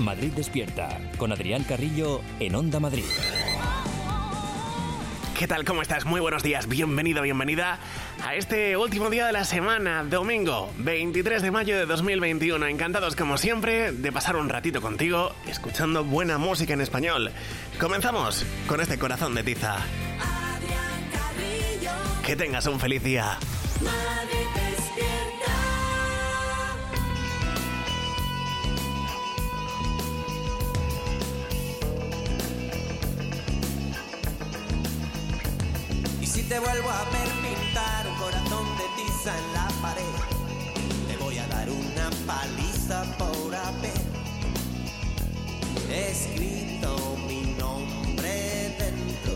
Madrid Despierta, con Adrián Carrillo en Onda Madrid. ¿Qué tal? ¿Cómo estás? Muy buenos días. Bienvenido, bienvenida a este último día de la semana, domingo 23 de mayo de 2021. Encantados, como siempre, de pasar un ratito contigo escuchando buena música en español. Comenzamos con este corazón de tiza. Adrián Carrillo. Que tengas un feliz día. Madrid Despierta. Y si te vuelvo a ver pintar un corazón de tiza en la pared, te voy a dar una paliza por haber escrito mi nombre dentro.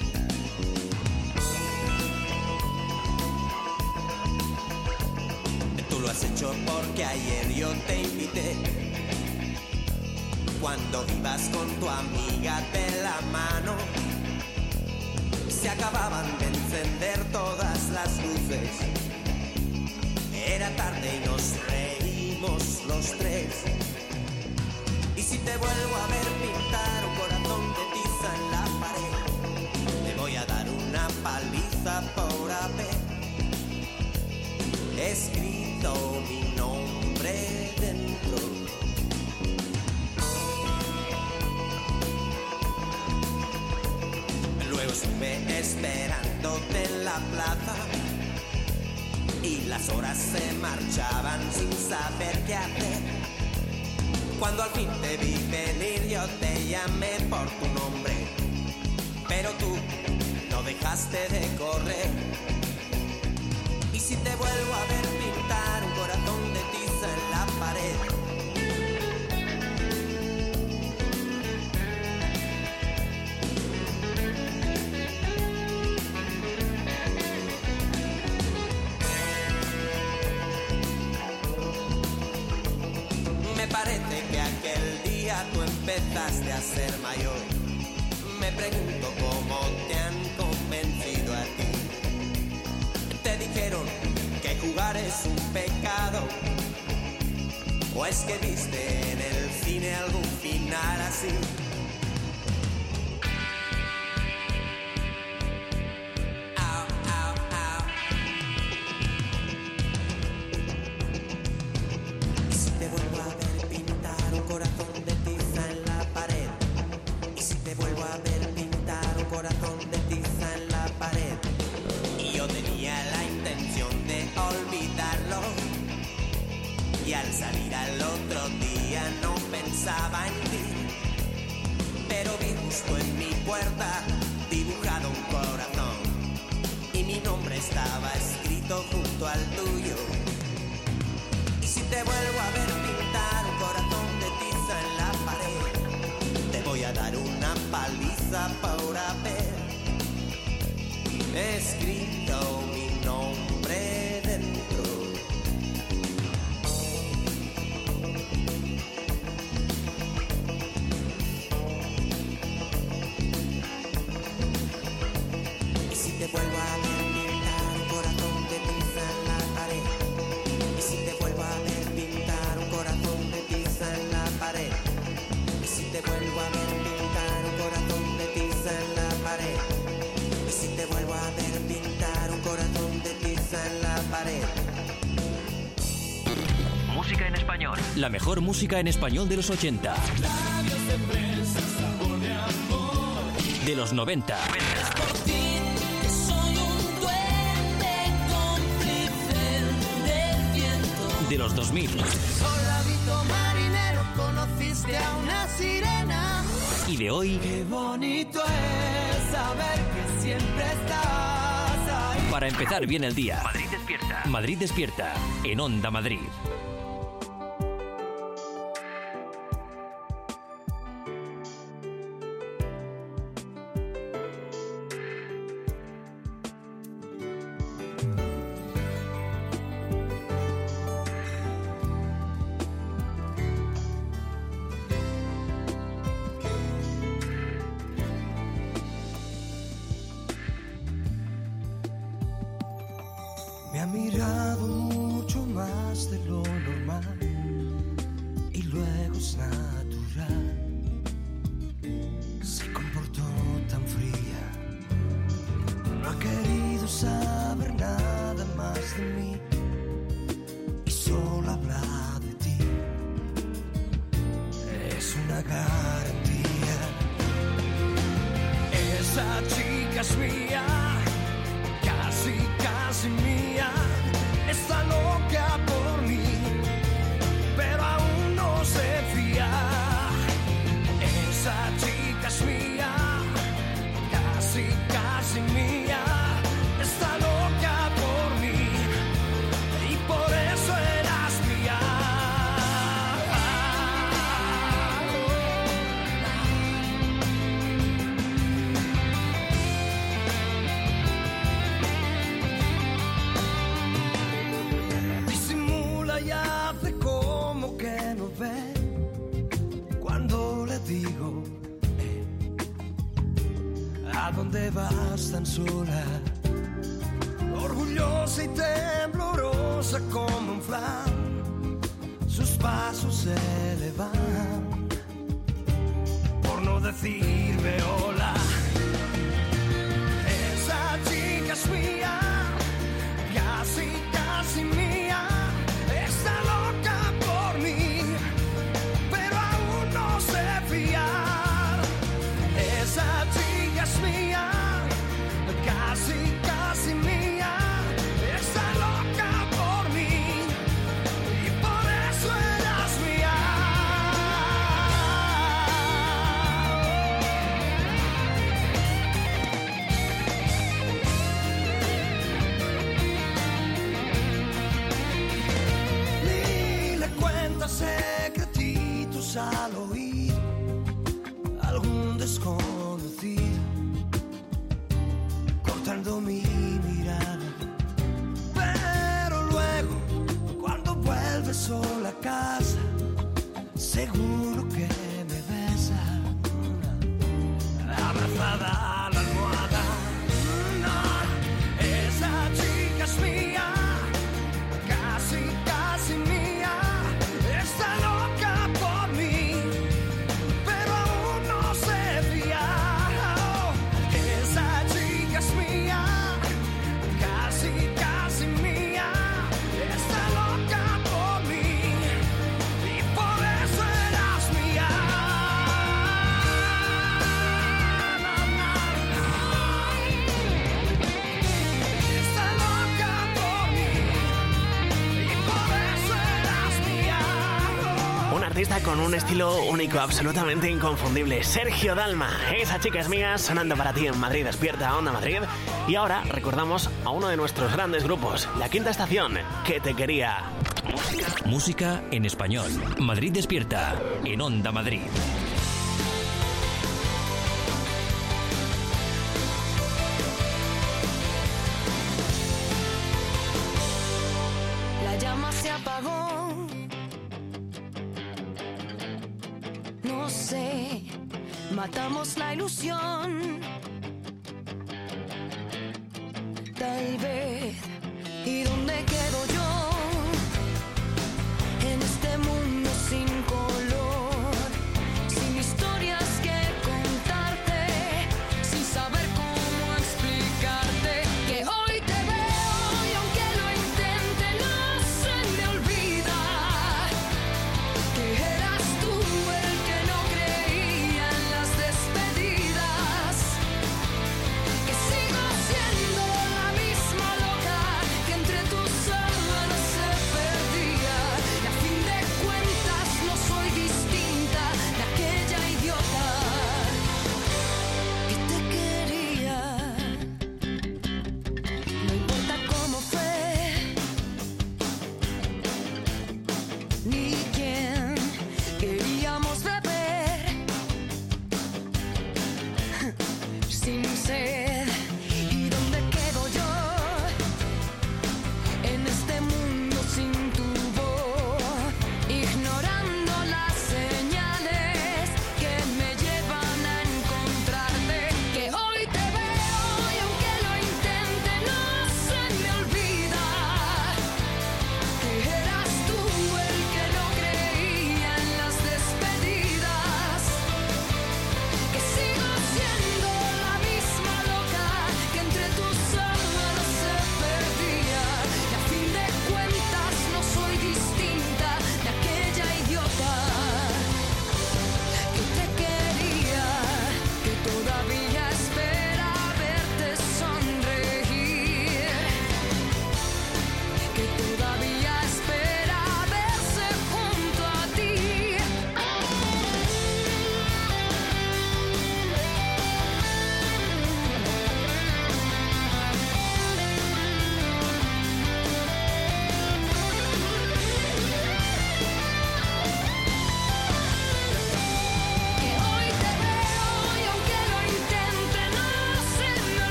Tú lo has hecho porque ayer yo te invité, cuando ibas con tu amiga de la mano. Se acababan de encender todas las luces. Era tarde y nos reímos los tres. Y si te vuelvo a ver pintar un corazón de tiza en la pared, te voy a dar una paliza por haber escrito mi nombre dentro. Luego estuve esperándote en la plaza y las horas se marchaban sin saber qué hacer. Cuando al fin te vi venir yo te llamé por tu nombre, pero tú no dejaste de correr. Y si te vuelvo a ver pintar un corazón de tiza en la pared, parece que aquel día tú empezaste a ser mayor. Me pregunto cómo te han convencido a ti. Te dijeron que jugar es un pecado, o es que viste en el cine algún final así. Y al salir al otro día no pensaba en ti, pero vi justo en mi puerta dibujado un corazón y mi nombre estaba escrito junto al tuyo. Y si te vuelvo a ver pintar un corazón de tiza en la pared, te voy a dar una paliza por haber escrito mi nombre dentro. Te vuelvo a ver pintar un corazón de tiza en la pared. Y si te vuelvo a ver pintar un corazón de tiza en la pared. Y si te vuelvo a ver pintar un corazón de tiza en la pared. Y si te vuelvo a ver pintar un corazón de tiza en la pared. Música en español. La mejor música en español de los 80. De los 90. De los 2000. Soldadito marinero, conociste a una sirena. Y de hoy. Qué bonito es saber que siempre estás ahí. Para empezar bien el día. Madrid Despierta. Madrid Despierta. En Onda Madrid. Me ha mirado mucho más de lo normal y luego es natural. garantía. Esa chica es mía, casi, casi mía. Está loca por mí, pero aún no se fía. Esa chica es mía, casi, casi mía. Está loca por mí y por eso eras mía. Disimula y hace como que no ve cuando le digo ¿a dónde vas tan sola? Orgullosa y temblorosa como un flan, sus pasos se elevan por no decirme hola. Esa chica es mía, casi, casi mía. Está loca por mí, pero aún no sé fiar. Esa chica es mía, casi, casi mía. Está loca por mí y por eso eras mía. Ni le cuentas secretitos al oír algún desconocido, cortando mi mirada. Pero luego, cuando vuelves sola a casa, seguro que me besa, abrazada a la almohada. No, esa chica es mía, casi, casi mía. Está loca por mí, pero aún no sé fiar. Esa chica es mía, casi, casi mía. Está loca por mí y por eso eras mía. Está loca por mí y por eso eras mía. Un artista con un estilo único, absolutamente inconfundible. Sergio Dalma, esa chica es mía, sonando para ti en Madrid Despierta, Onda Madrid. Y ahora recordamos a uno de nuestros grandes grupos, La Quinta Estación, Que te quería. Música en español. Madrid Despierta, en Onda Madrid. La llama se apagó. No sé, matamos la ilusión. Tal vez. ¿Y dónde quedo yo? En este mundo sin color, sin historias que contarte, sin saber cómo explicarte que hoy te veo y aunque lo intente no se me olvida que eras tú el que no creía en las despedidas, que sigo siendo la misma loca que entre tus ojos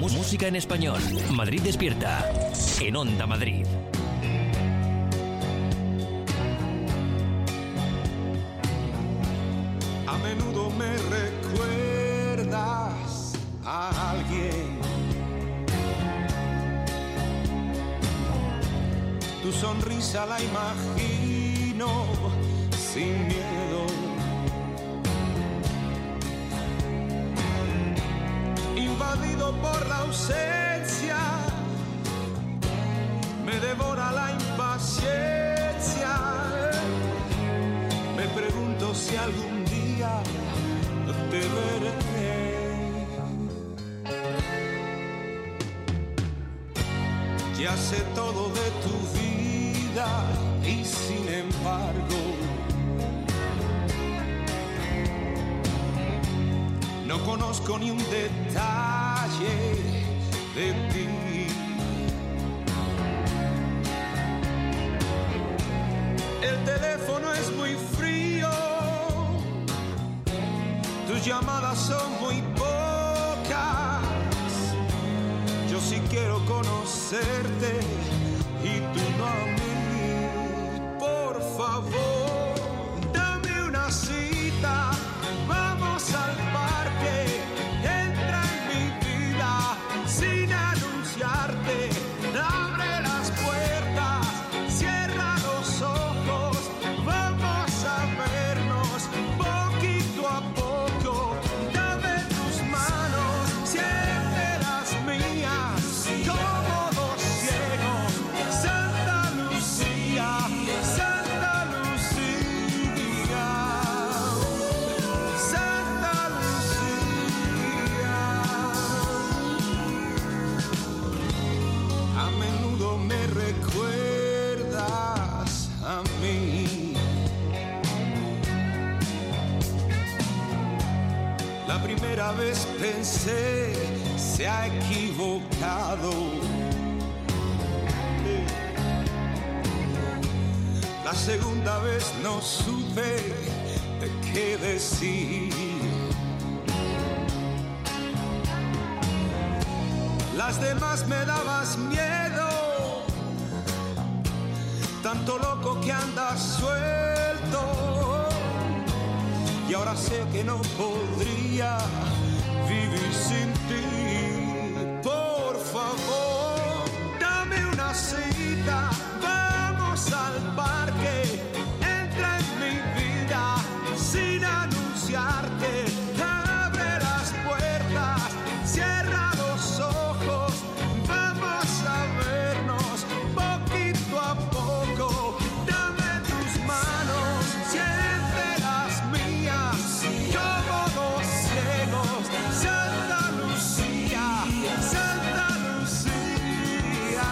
Música en español. Madrid despierta. En Onda Madrid. A menudo me recuerdas a alguien. Tu sonrisa la imagino sin miedo. Invadido por la ausencia, me devora la impaciencia. Me pregunto si algún día te veré. Ya sé todo de tu vida y sin embargo no conozco ni un detalle de ti. El teléfono es muy frío, tus llamadas son muy pocas. Yo sí quiero conocerte y tú no a mí. Por favor, dame una cita, vamos al parque. Entra en mi vida sin anunciarte. Abre las puertas, cierra los ojos. Vamos a vernos poquito a poco. Dame tus manos, siente las mías, como dos ciegos. Santa Lucía, Santa Lucía, Santa Lucía. A menudo me recuerdas a mí. La primera vez pensé, se ha equivocado. La segunda vez no supe de qué decir. Las demás me dabas miedo, tanto loco que andas suelto. Y ahora sé que no podría vivir sin ti. Por favor, dame una cita, vamos al parque. Entra en mi vida sin anunciarte. Abre las puertas, cierra los ojos. Vamos a vernos poquito a poco. Dame tus manos, siente las mías, como dos ciegos. Santa Lucía, Santa Lucía,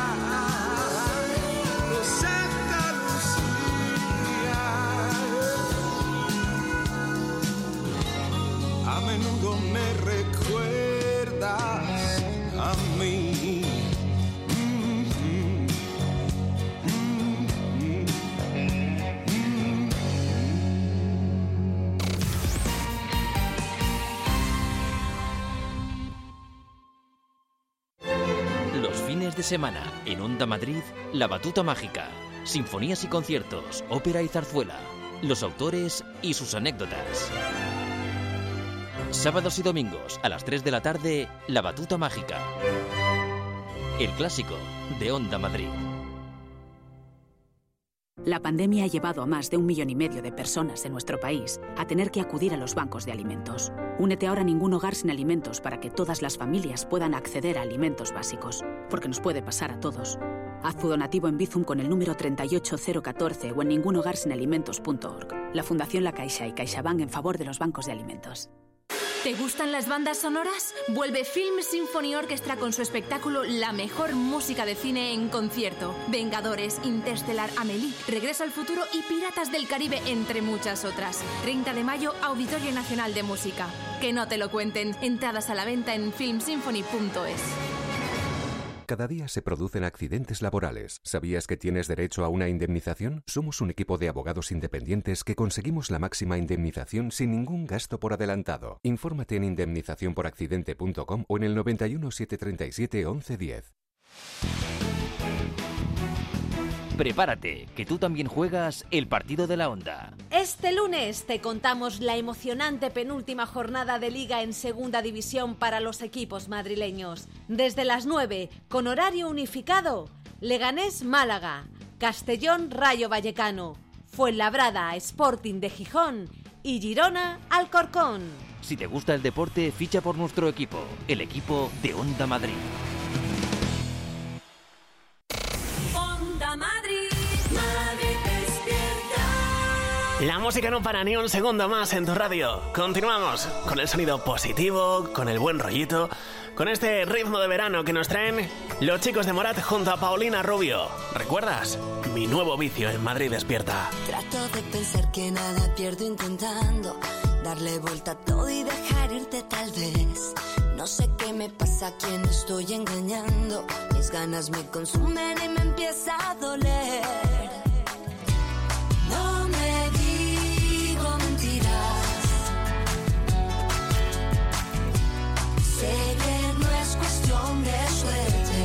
Santa Lucía. A menudo me recuerdas a mí. Los fines de semana, en Onda Madrid, La Batuta Mágica. Sinfonías y conciertos, ópera y zarzuela. Los autores y sus anécdotas. Sábados y domingos, a las 3 de la tarde, La Batuta Mágica. El clásico de Onda Madrid. La pandemia ha llevado a más de 1,5 millones de personas en nuestro país a tener que acudir a los bancos de alimentos. Únete ahora a Ningún Hogar Sin Alimentos para que todas las familias puedan acceder a alimentos básicos, porque nos puede pasar a todos. Haz tu donativo en Bizum con el número 38014 o en ningunhogarsinalimentos.org. La Fundación La Caixa y CaixaBank en favor de los bancos de alimentos. ¿Te gustan las bandas sonoras? Vuelve Film Symphony Orchestra con su espectáculo La mejor música de cine en concierto. Vengadores, Interstellar, Amélie, Regreso al futuro y Piratas del Caribe, entre muchas otras. 30 de mayo, Auditorio Nacional de Música. Que no te lo cuenten. Entradas a la venta en filmsymphony.es. Cada día se producen accidentes laborales. ¿Sabías que tienes derecho a una indemnización? Somos un equipo de abogados independientes que conseguimos la máxima indemnización sin ningún gasto por adelantado. Infórmate en indemnizacionporaccidente.com o en el 91 737 1110. Prepárate, que tú también juegas el partido de la Onda. Este lunes te contamos la emocionante penúltima jornada de Liga en Segunda División para los equipos madrileños. Desde las 9, con horario unificado, Leganés Málaga, Castellón Rayo Vallecano, Fuenlabrada Sporting de Gijón y Girona Alcorcón. Si te gusta el deporte, ficha por nuestro equipo, el equipo de Onda Madrid. Onda Madrid, Madrid despierta. La música no para ni un segundo más en tu radio. Continuamos con el sonido positivo, con el buen rollito, con este ritmo de verano que nos traen los chicos de Morat junto a Paulina Rubio. ¿Recuerdas? Mi nuevo vicio en Madrid despierta. Trato de pensar que nada pierdo intentando darle vuelta a todo y dejar irte tal vez. No sé qué me pasa, a quién estoy engañando. Mis ganas me consumen y me empieza a doler. No me digo mentiras. Sé que no es cuestión de suerte.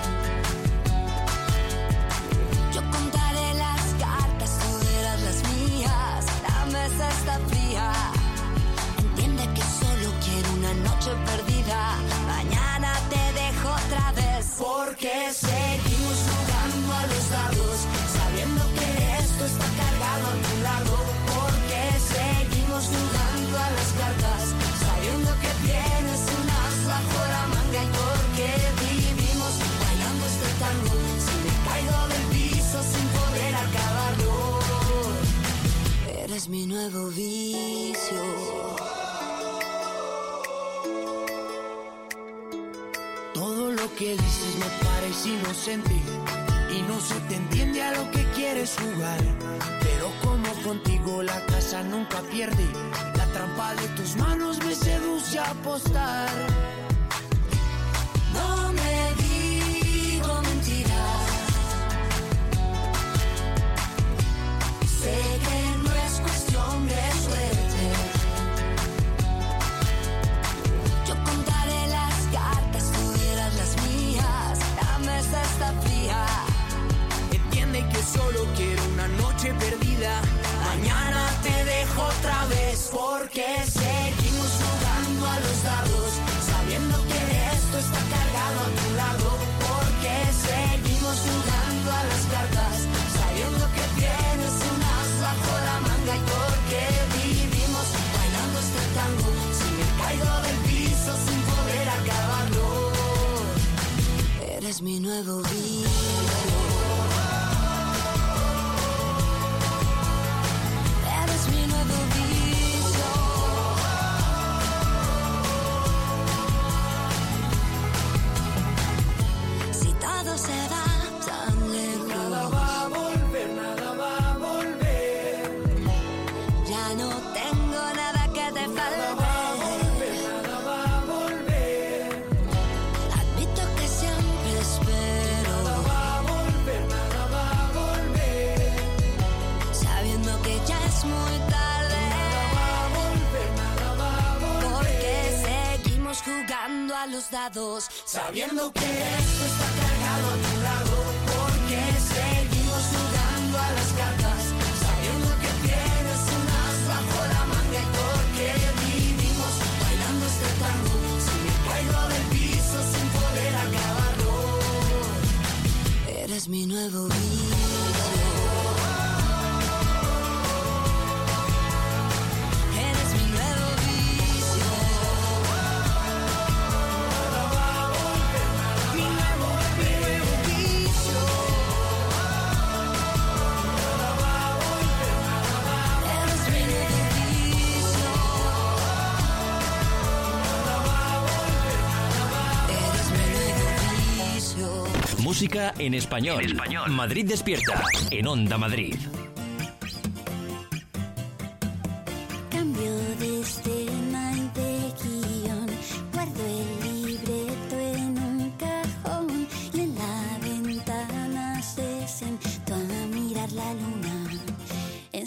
Yo contaré las cartas, tú verás las mías. La mesa está fría. Entiende que solo quiero una noche perdida. Mañana te dejo otra vez. Porque seguimos jugando a los dados, sabiendo que esto está cargado a tu lado. Porque seguimos jugando a las cartas, sabiendo que tienes un as bajo la manga. Y porque vivimos bailando este tango, si me caigo del piso sin poder acabarlo. Eres mi nuevo vicio. Todo lo que dices me parece inocente y no se te entiende a lo que quieres jugar. Pero como contigo la casa nunca pierde, la trampa de tus manos me seduce a apostar. No me digo mentiras. Sé que no es cuestión de suerte. Yo contaré las cartas, tú verás las mías. La mesa está fría. Entiende que solo quiero una noche perdida. Mañana te dejo otra vez. Porque seguimos jugando a los dados, sabiendo que esto está cargado a tu lado. Porque seguimos jugando a las cartas, sabiendo que tienes un as bajo la manga. Y porque vivimos bailando este tango, si me caigo del piso sin poder acabarlo. Eres mi nuevo vicio. Eres mi nuevo vicio. Si todo se va tan lejos, Nada va a volver, nada va a volver. ya no tengo nada que te falte. Nada va a volver. Admito que siempre espero, Nada va a volver, nada va a volver. sabiendo que ya es muy tarde. Nada va a volver. Porque seguimos jugando a los dados, sabiendo que esto está cargado a tu lado. Porque seguimos jugando a las cartas, sabiendo que tienes un as bajo la manga. Y porque vivimos bailando este tango, si me caigo del piso sin poder acabarlo. Eres mi nuevo vicio. Eres mi nuevo vicio. Mi nuevo vicio. Eres mi nuevo vicio. Eres mi nuevo vicio. Música en español. Madrid despierta en Onda Madrid. Cambio de escena y de guión, guardo el libreto en un cajón y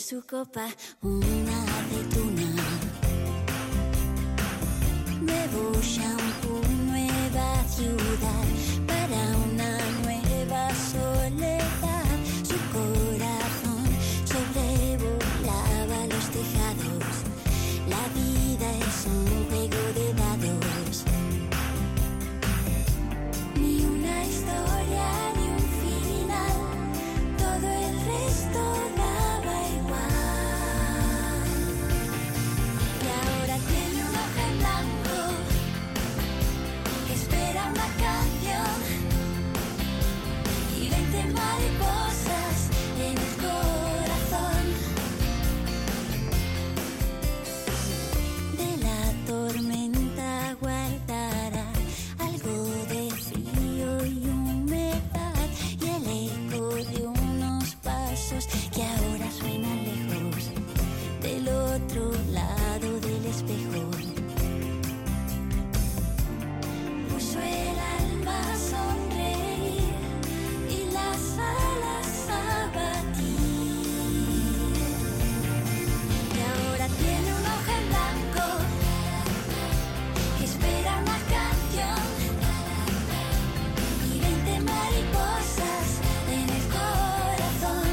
su copa una aceituna. Nuevo shampoo, nueva ciudad, para una nueva soledad. Su corazón sobrevolaba los tejados. La vida es un juego de dados. Ni una historia, ni un final. Todo el resto daba igual. Y ahora tiene un ojo en blanco que espera una canción y 20 mariposas en el corazón. De la tormenta guardará algo de frío y humedad y el eco de unos pasos que ahora suenan lejos del otro lado del espejo. Puso el alma a sonreír y las alas a batir. Y ahora tiene un ojo en blanco que espera una canción y 20 mariposas en el corazón.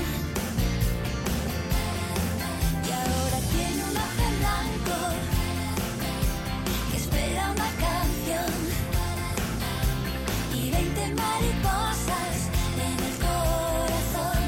Y ahora tiene un ojo en blanco que espera una canción y 20 mariposas en el corazón.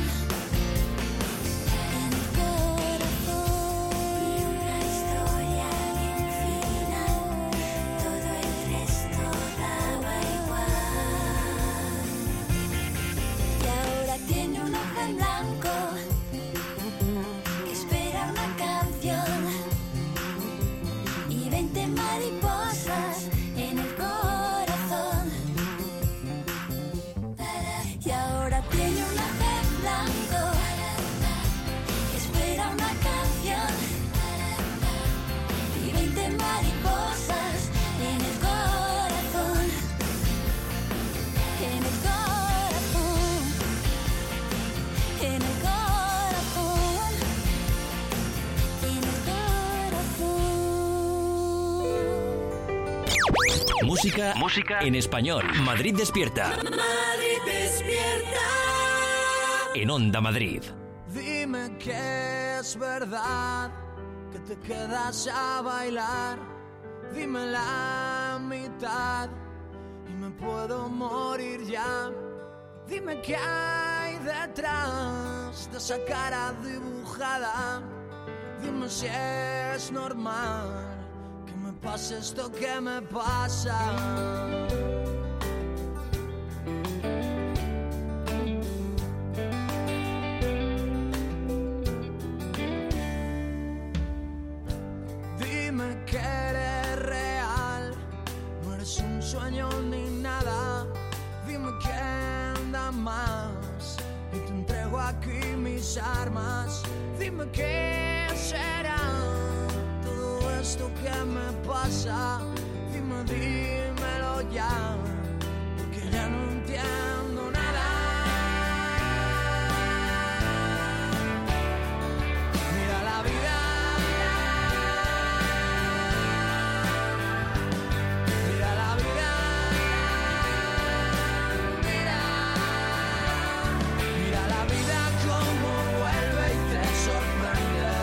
En el corazón. Y una historia y un final. Todo el resto daba igual. Y ahora tiene un ojo en blanco que espera una canción y 20 mariposas en el corazón. Y ahora tiene un ojo en blanco que espera una canción y 20 mariposas en el corazón. En el corazón. En el corazón. En el corazón. Música en español. Madrid despierta. Madrid despierta. En Onda Madrid. Dime que es verdad que te quedas a bailar. Dime la mitad y me puedo morir ya. Dime qué hay detrás de esa cara dibujada. Dime si es normal que me pase esto que me pasa. Dime que eres real, no eres un sueño ni nada. Dime quién da más y te entrego aquí mis armas. Dime qué será todo esto que me pasa. Dime, dímelo ya, porque ya no entiendo nada. Mira la vida. Mira la vida. Mira la vida como vuelve y te sorprende.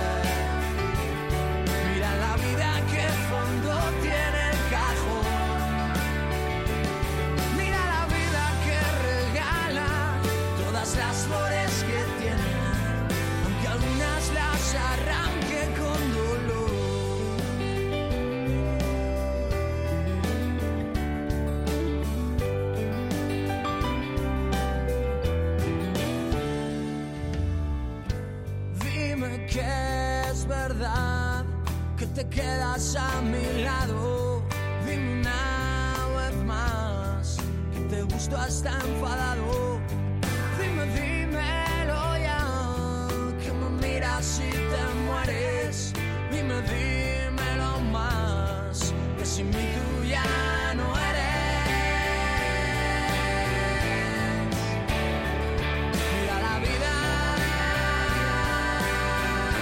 Mira la vida que fondo tiene el cajón. Mira la vida que regala todas las flores que tiene, aunque algunas las arranque con dolor. Dime que es verdad que te quedas a mi lado. Dime una vez más que te gusto hasta enfadado. Dime, dímelo ya, que me miras y te mueres. Dime, dímelo más, que sin mí tú ya no eres. Mira la vida.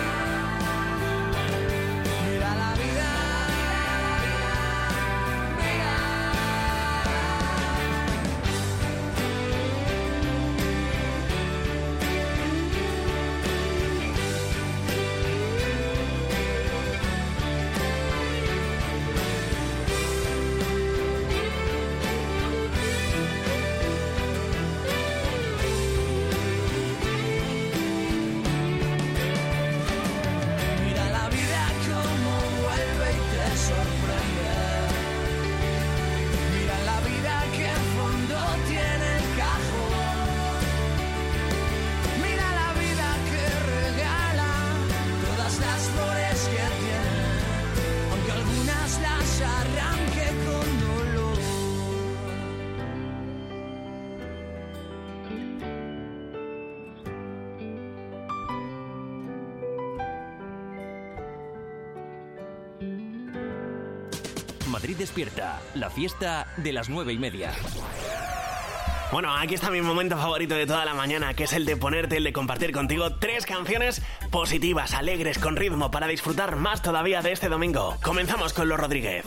Madrid despierta, la fiesta de las 9:30. Bueno, aquí está mi momento favorito de toda la mañana, que es el de ponerte, el de compartir contigo 3 canciones positivas, alegres, con ritmo, para disfrutar más todavía de este domingo. Comenzamos con Los Rodríguez.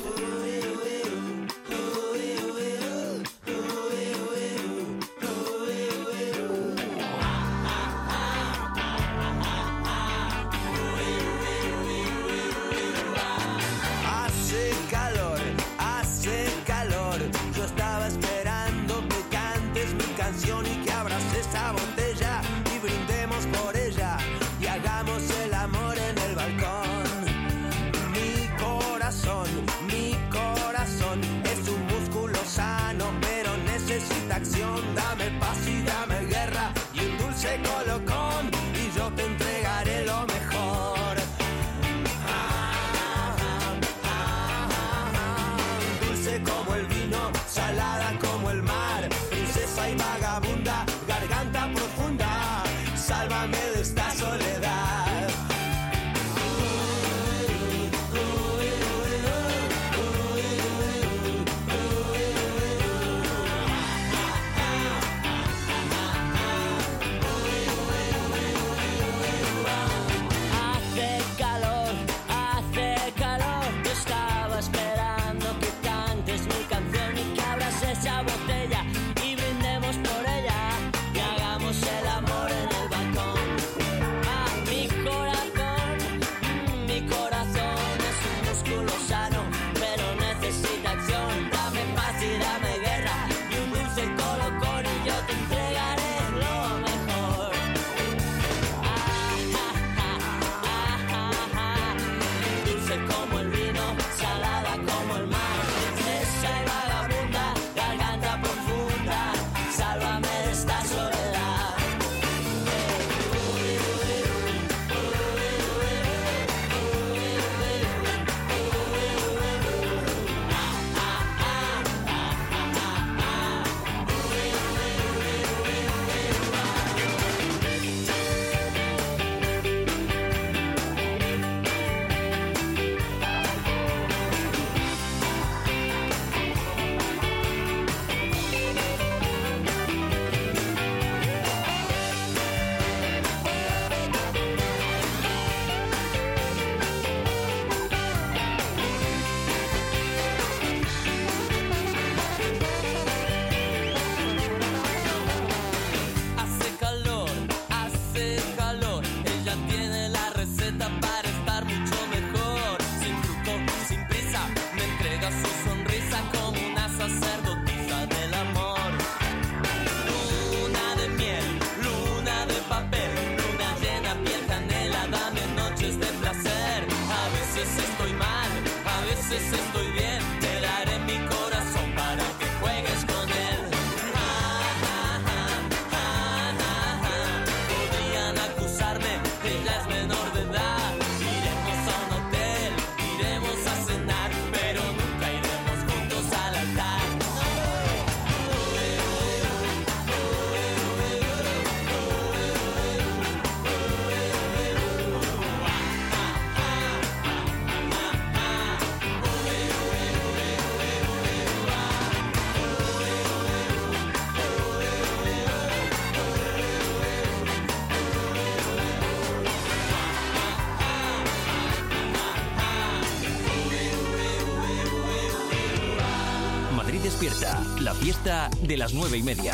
Y que abras esa botella y brindemos por ella y hagamos el amor en el balcón. Mi corazón es un músculo sano, pero necesita acción. Dame paz y dame guerra y un dulce colocón y yo te entregaré lo mejor. Dulce como el vino, salada como el mar, princesa y vagabunda, garganta profunda, sálvame de esta soledad. Hace calor, yo estaba esperando que cantes mi canción y que abras esa botella y brindemos por ella y hagamos el amor en el balcón. Mi corazón es un músculo sano, pero necesita acción. Dame paz y dame guerra y un dulce colocón y yo te entregaré lo mejor. Dulce como el vino, salada como el mar, princesa y vagabunda, garganta profunda, sálvame de esta soledad. Hace calor, ella tiene la receta para estar mucho mejor. Sin truco, sin prisa, me entrega su sonrisa como una sacerdotisa del amor. Luna de miel, luna de papel, luna llena, piel canela, dame noches de placer. A veces estoy mal, a veces estoy bien, te daré mi corazón para que juegues con él. Podrían acusarme, ella es menor de edad. Iremos a un hotel, iremos a cenar, pero nunca iremos juntos al altar. Madrid despierta, la fiesta de las 9:30.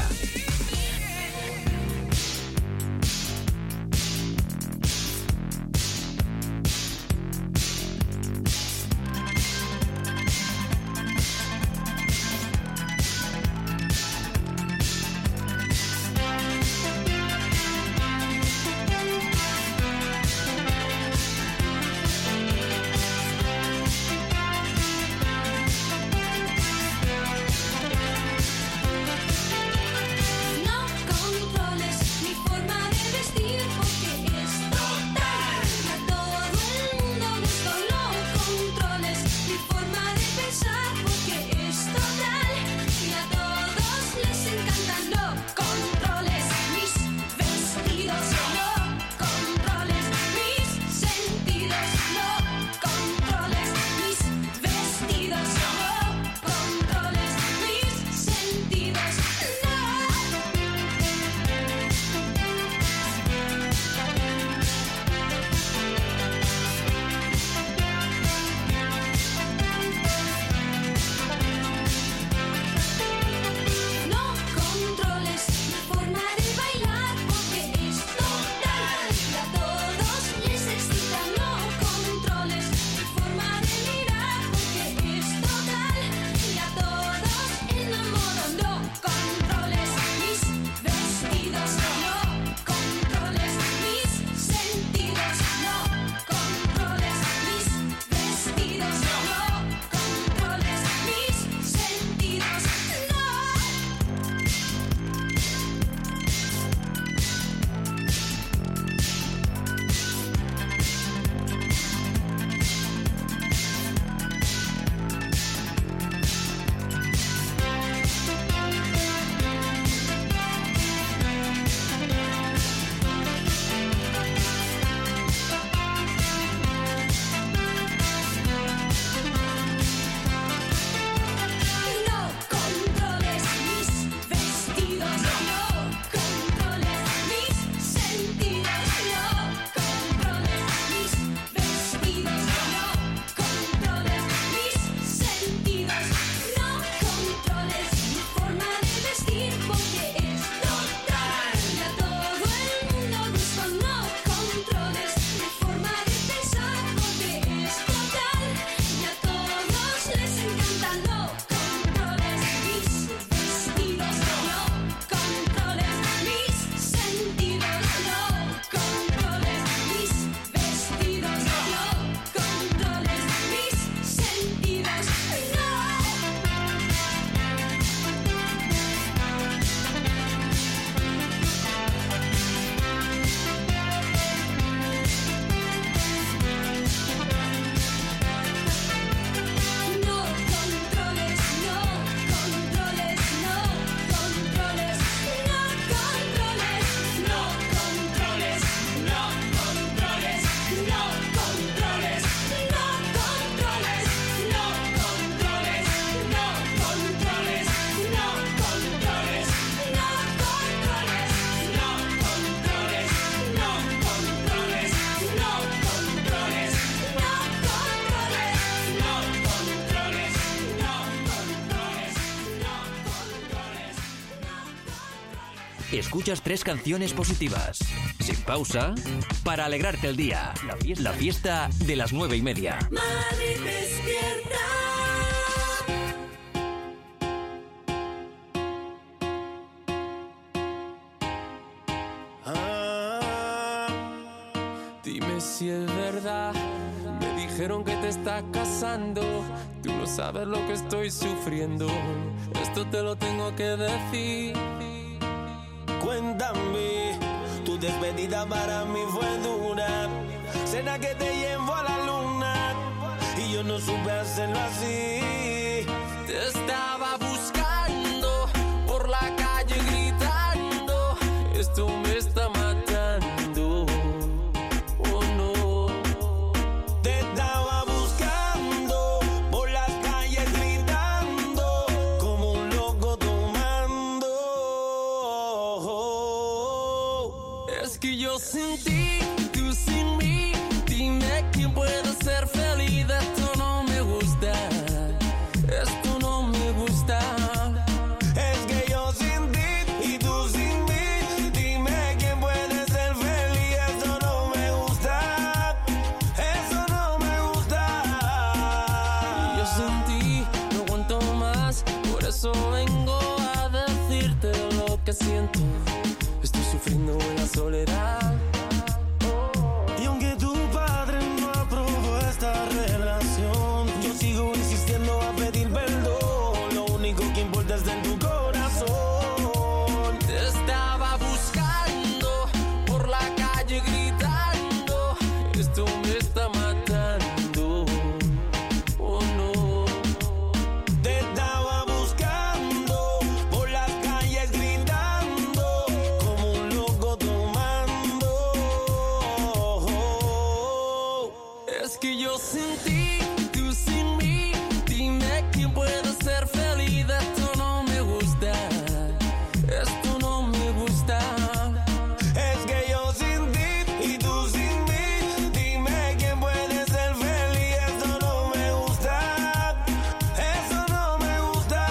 escuchas 3 canciones positivas, sin pausa, para alegrarte el día. La fiesta de las 9:30. Madrid despierta. Dime si es verdad. Me dijeron que te estás casando. Tú no sabes lo que estoy sufriendo. Esto te lo tengo que decir. Cuéntame, tu despedida para mí fue dura. Cena que te llevo a la luna y yo no supe hacerlo así. Te estaba buscando por la calle gritando. Esto me está matando. Oh no. Te estaba buscando por las calles gritando como un loco tomando. Es que yo sin ti, tú sin mí. Dime quién puede ser feliz. Esto no me gusta. Esto no me gusta. Es que yo sin ti y tú sin mí. Dime quién puede ser feliz. Esto no me gusta. Eso no me gusta. Yo sin ti no aguanto más. Por eso vengo a decirte lo que siento. Estoy sufriendo en la soledad. Y aunque tu padre no aprobó esta relación, yo sigo insistiendo a pedir perdón. Lo único que importa es en tu corazón. Te estaba buscando por la calle gritando. Esto me está matando. Oh no. Te estaba buscando por las calles gritando como un loco tomando. Es que yo sin ti, tú sin mí. Dime quién puede ser feliz. Esto no me gusta. Esto no me gusta. Es que yo sin ti y tú sin mí. Dime quién puede ser feliz. Esto no me gusta. Eso no me gusta.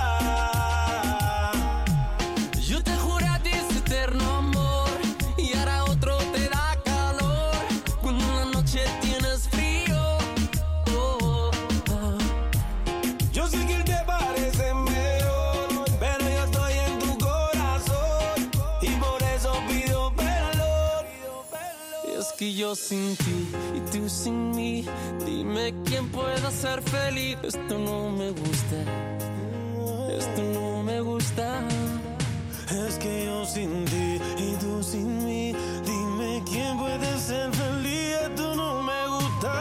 Yo te juro a ti ese eterno amor y ahora otro te da calor cuando en la noche tienes frío. Oh, oh. Yo sé que él te parece mejor, pero yo estoy en tu corazón y por eso pido perdón. Y es que yo sin ti y tú sin mí. Dime quién pueda ser feliz. Esto no me gusta. Esto no me gusta. Es que yo sin ti y tú sin mí. Dime quién puede ser feliz. Esto no me gusta.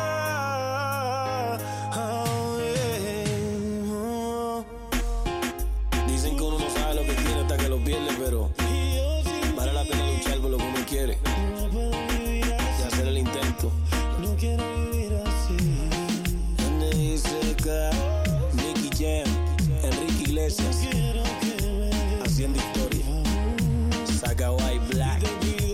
Dicen que uno no sabe lo que tiene hasta que lo pierde, pero vale la pena luchar por lo que uno quiere y hacer el intento. No quiero vivir así. NICK, Nicky Jam, Enrique Iglesias, haciendo historia. Saca White Black.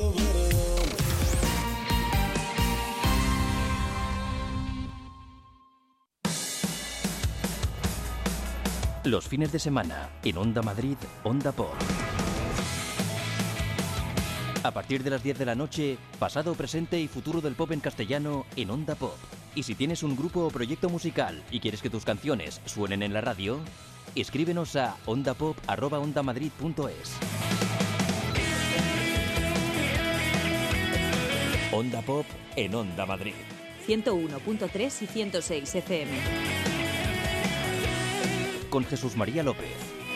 Los fines de semana, en Onda Madrid, Onda Pop. A partir de las 10 de la noche, pasado, presente y futuro del pop en castellano en Onda Pop. Y si tienes un grupo o proyecto musical y quieres que tus canciones suenen en la radio, escríbenos a ondapop@ondamadrid.es. Onda Pop en Onda Madrid. 101.3 y 106 FM. Con Jesús María López.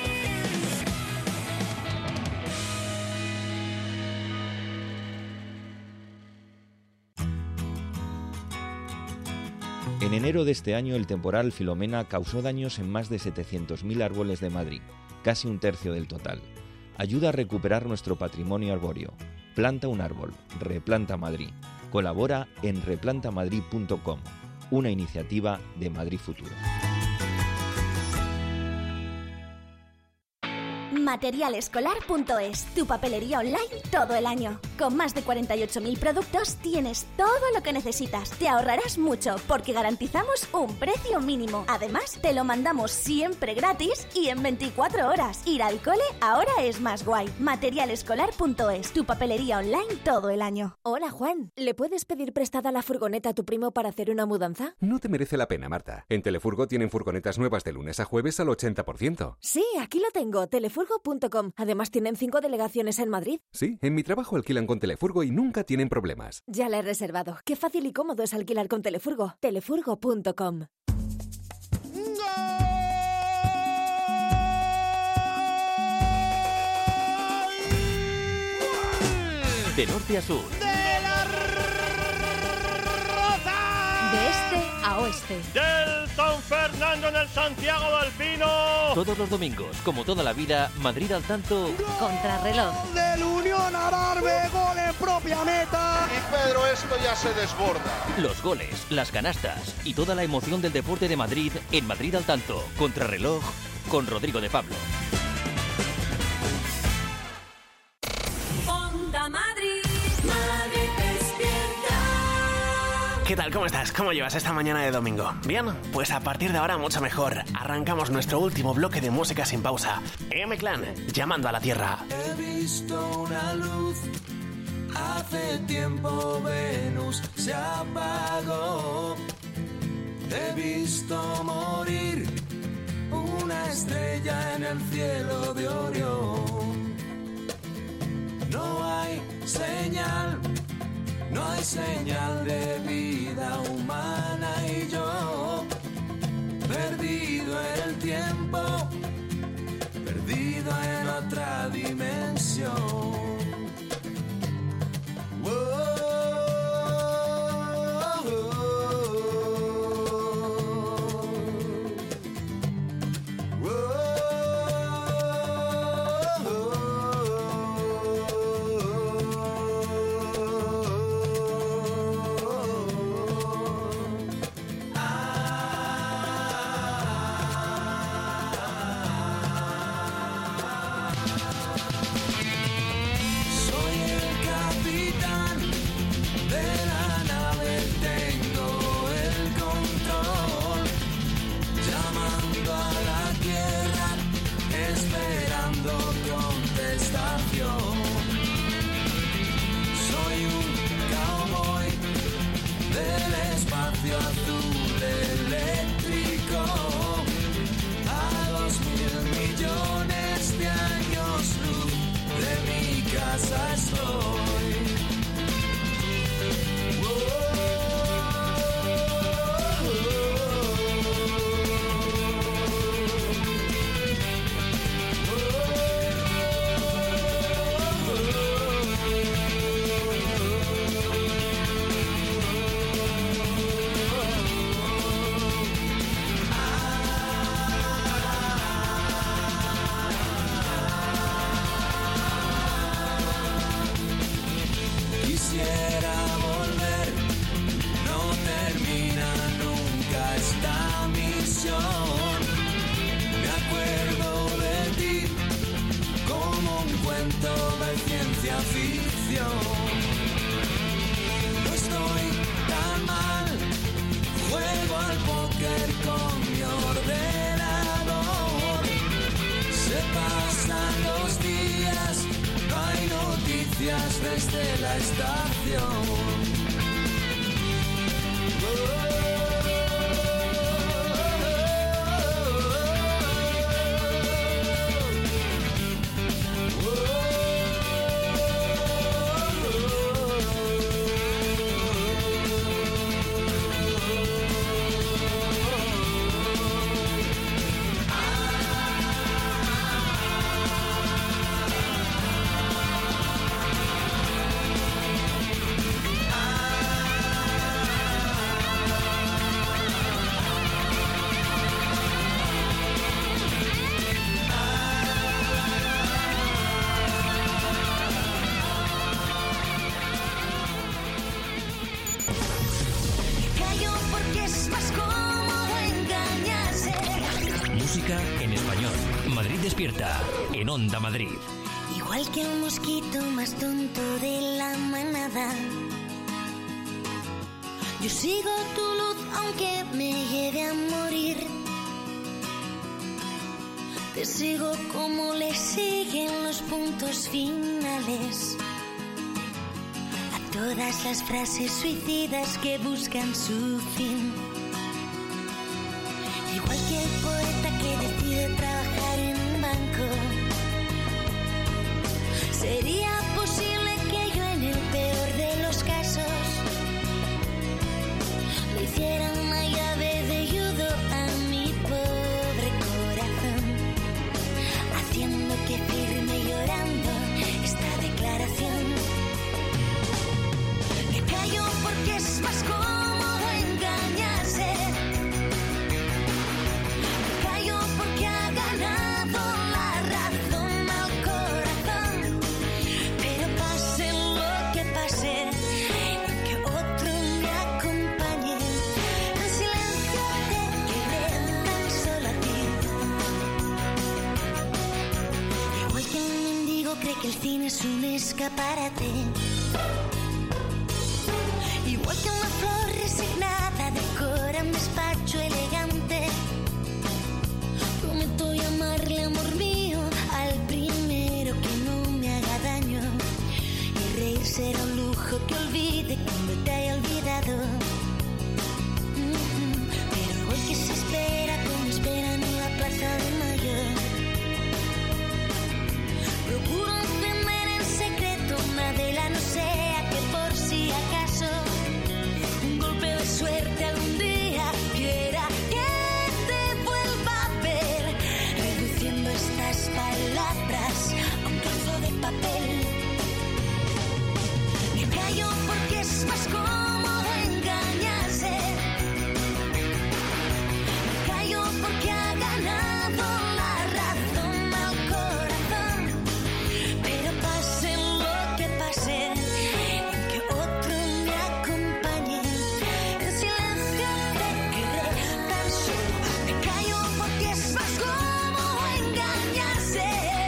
En enero de este año, el temporal Filomena causó daños en más de 700.000 árboles de Madrid, casi un tercio del total. Ayuda a recuperar nuestro patrimonio arbóreo. Planta un árbol. Replanta Madrid. Colabora en replantamadrid.com, una iniciativa de Madrid Futuro. Materialescolar.es, tu papelería online todo el año. Con más de 48.000 productos tienes todo lo que necesitas. Te ahorrarás mucho porque garantizamos un precio mínimo. Además, te lo mandamos siempre gratis y en 24 horas. Ir al cole ahora es más guay. Materialescolar.es, tu papelería online todo el año. Hola, Juan. ¿Le puedes pedir prestada la furgoneta a tu primo para hacer una mudanza? No te merece la pena, Marta. En Telefurgo tienen furgonetas nuevas de lunes a jueves al 80%. Sí, aquí lo tengo, telefurgo.com. Además tienen 5 delegaciones en Madrid. Sí, en mi trabajo alquilan con Telefurgo y nunca tienen problemas. Ya la he reservado. Qué fácil y cómodo es alquilar con Telefurgo. Telefurgo.com. De norte a sur. De este a oeste. Del San Fernando en el Santiago del Pino. Todos los domingos, como toda la vida, Madrid al tanto. Contrarreloj. Del Unión Adarve, gol en propia meta. Y Pedro, esto ya se desborda. Los goles, las canastas y toda la emoción del deporte de Madrid en Madrid al tanto. Contrarreloj con Rodrigo de Pablo. Onda Madrid, Madrid despierta. ¿Qué tal? ¿Cómo estás? ¿Cómo llevas esta mañana de domingo? ¿Bien? Pues a partir de ahora mucho mejor. Arrancamos nuestro último bloque de música sin pausa. M-Clan, Llamando a la Tierra. He visto una luz, hace tiempo Venus se apagó. He visto morir una estrella en el cielo de Orión. No hay señal, no hay señal de vida humana y yo, perdido en el tiempo, perdido en otra dimensión. Desde la estación. En español, Madrid Despierta, en Onda Madrid. Igual que el mosquito más tonto de la manada, yo sigo tu luz aunque me lleve a morir. Te sigo como le siguen los puntos finales a todas las frases suicidas que buscan su fin. Igual que el poeta que decide trabajar en un banco, sería posible que yo en el peor de los casos le hiciera una llave de judo a mi pobre corazón, haciendo que firme llorando esta declaración. Me callo porque es más cómodo engañarse. Me callo porque ha ganado la razón al corazón. Pero pase lo que pase, que otro me acompañe. En silencio te quedé tan solo a ti. Igual que un mendigo cree que el cine es un escaparate. Igual que una flor resignada decora un despacho elegante. Prometo llamarle amor mío al primero que no me haga daño. Y reír será un lujo que olvide cuando te haya olvidado. Pero igual que se espera como esperan en la Plaza de Mayo, procuro tener en secreto una vela, no sea que por si acaso un golpe de suerte algún día quiera que te vuelva a ver, reduciendo estas palabras a un trozo de papel. Me callo porque es más cómodo engañarse. Me callo porque ha ganado la razón al corazón. Pero pase lo que pase, que otro me acompañe. En silencio te quedé tan solo. Me callo porque es más cómodo engañarse.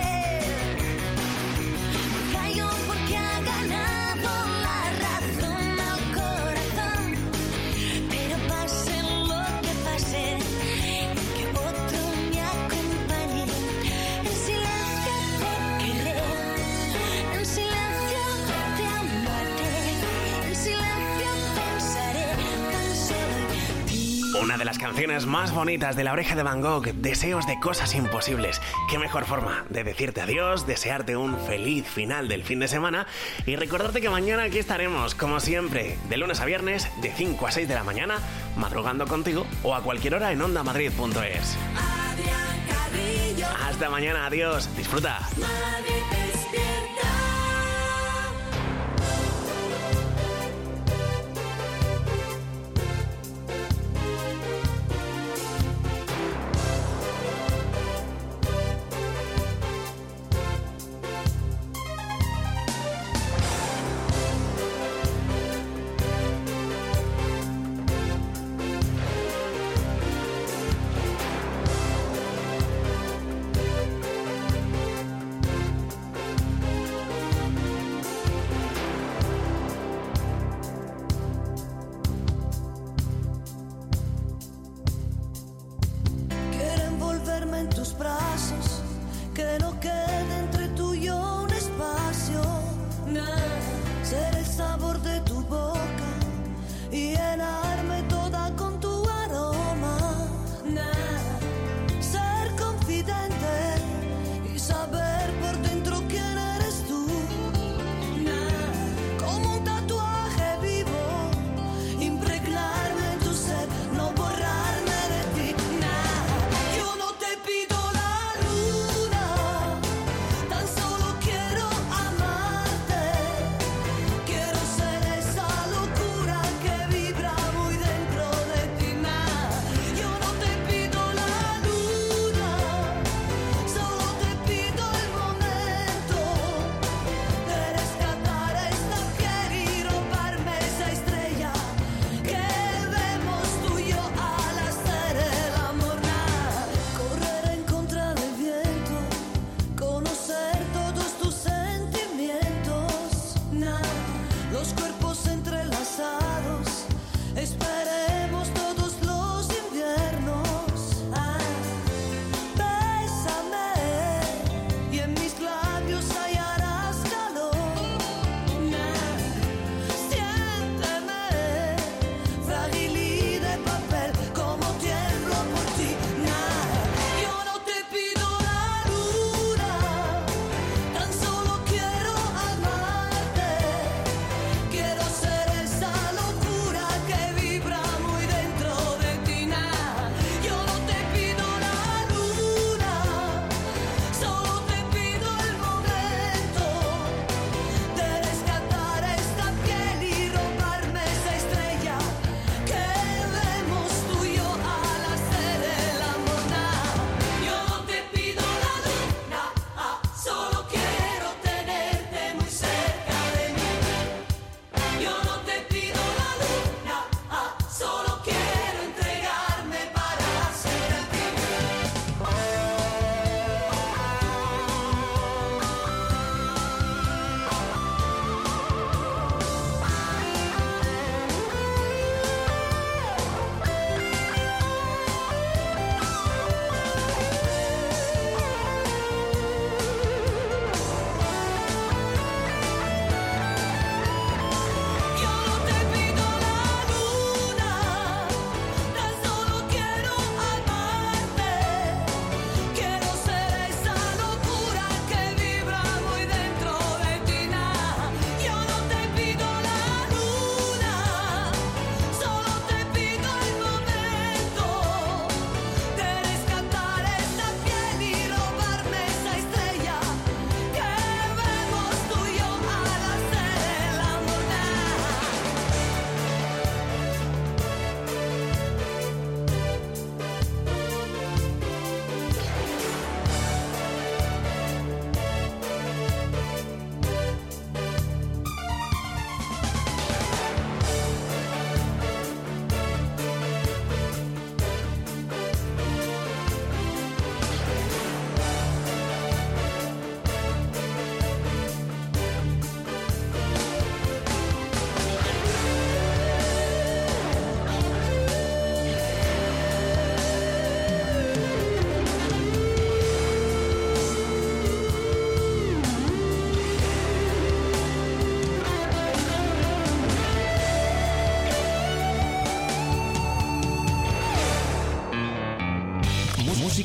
Me callo porque ha ganado la razón al corazón. Pero pase lo que pase, que otro me acompañe. En silencio te quedé, en silencio te amaré, en silencio pensaré tan solo en ti. Una de las canciones más bonitas de La Oreja de Van Gogh, Deseos de cosas imposibles. Qué mejor forma de decirte adiós, desearte un feliz final del fin de semana y recordarte que mañana aquí estaremos, como siempre, de lunes a viernes, de 5 a 6 de la mañana, madrugando contigo o a cualquier hora en ondamadrid.es. Hasta mañana, adiós, disfruta.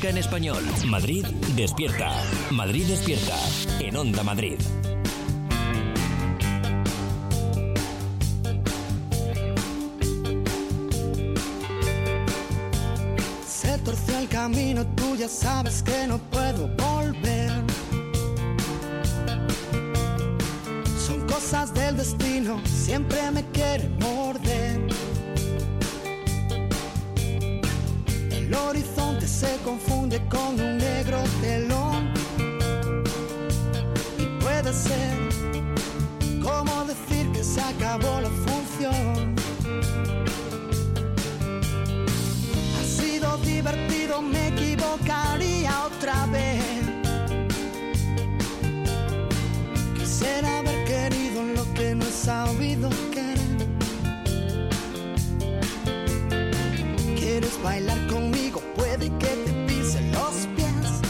música en español. Madrid despierta. Madrid despierta. En Onda Madrid. Se torció el camino, tú ya sabes que no puedo volver. Son cosas del destino, siempre me quiere morder. El horizonte se confunde con un negro telón. Y puede ser como decir que se acabó la función. Ha sido divertido, me equivocaría otra vez. Quisiera haber querido lo que no he sabido querer. ¿Quieres bailar conmigo? Puede que te pise los pies.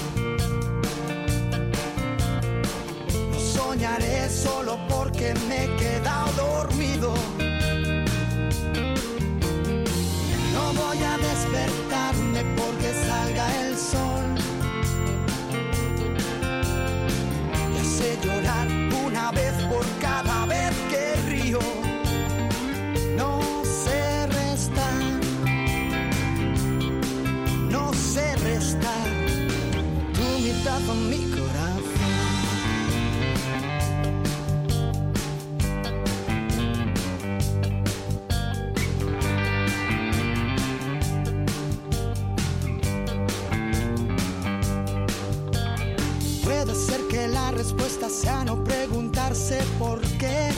No soñaré solo porque me he quedado dormido. No voy a despertarme porque salga el sol. Ya sé llorar una vez por cada vez que río. No sé restar. No sé restar. Tu mitad con mi corazón. Puede ser que la respuesta sea no preguntarse por qué.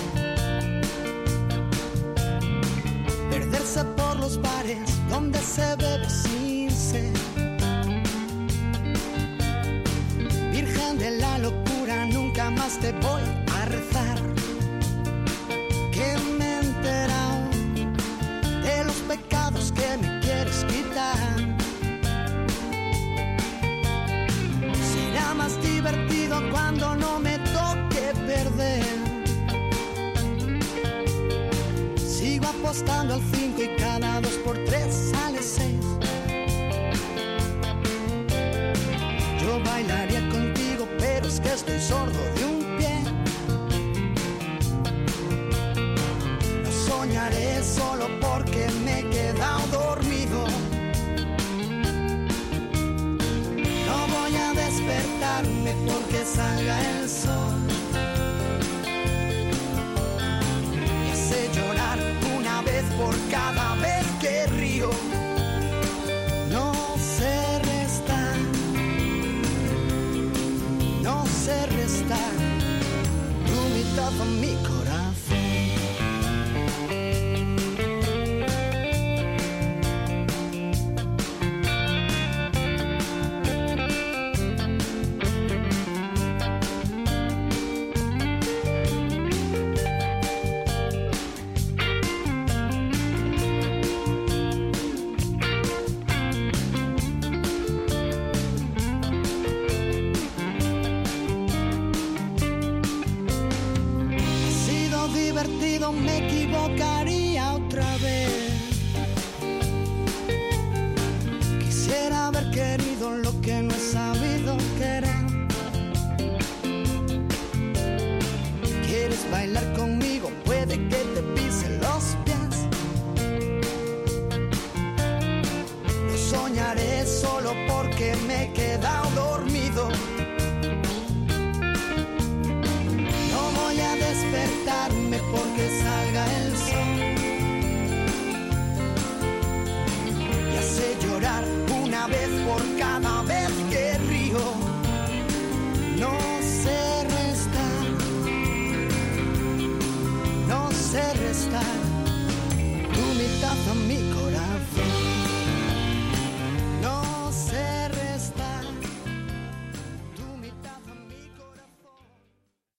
Perderse por los bares donde se bebe sin sed. Virgen de la locura, nunca más te voy a rezar. Que me he enterado de los pecados que me quieres quitar. Será más divertido cuando no me toque perder. Sigo apostando al 5 y cada 2x3 sale 6. Yo bailaría contigo, pero es que estoy sordo de un pie. No soñaré solo porque me he quedado dormido. No voy a despertarme porque salga el sol. Ya sé llorar una vez por cada vez que río. No sé restar. No sé restar. Tu mitad con mi corazón. Me equivocaría otra vez. Quisiera haber querido lo que no he sabido querer. ¿Quieres bailar conmigo? Puede que te pise los pies. No soñaré solo porque me he quedado dormido. No voy a despertarme porque salga el sol. Ya sé llorar una vez por cada vez que río. No sé restar. No sé restar. Tu mitad a mi corazón.